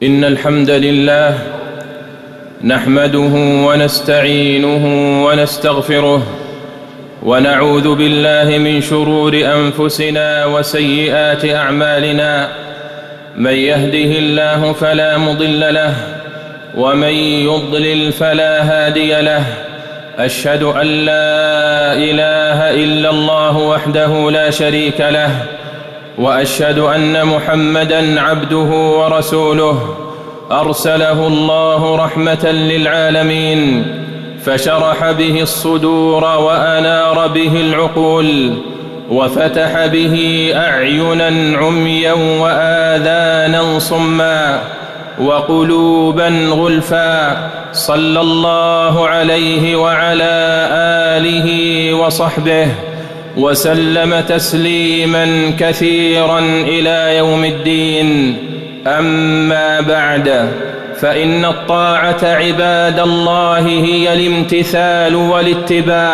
إن الحمد لله نحمده ونستعينه ونستغفره ونعوذ بالله من شرور أنفسنا وسيئات أعمالنا. من يهده الله فلا مضل له ومن يضلل فلا هادي له. أشهد أن لا إله إلا الله وحده لا شريك له، وأشهد أن محمدًا عبده ورسوله أرسله الله رحمة للعالمين، فشرح به الصدور وأنار به العقول وفتح به أعينًا عميًا وآذانًا صمًّا وقلوبًا غلفًا. صلى الله عليه وعلى آله وصحبه وسلم تسليماً كثيراً إلى يوم الدين. أما بعد، فإن الطاعة عباد الله هي الامتثال والاتباع